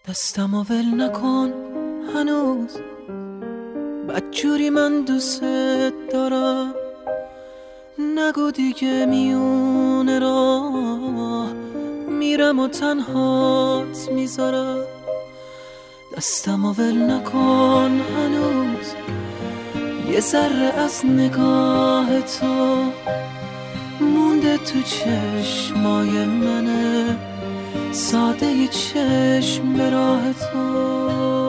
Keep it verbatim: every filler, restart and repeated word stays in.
دستمو ول نکن هنوز، بدجوری من دوست دارم. نگو دیگه میونه راه میرم و تنهات میذارم. دستمو ول نکن هنوز، یه ذره از نگاه تو مونده تو چشمای منه، ساده یه چشم به راه تو.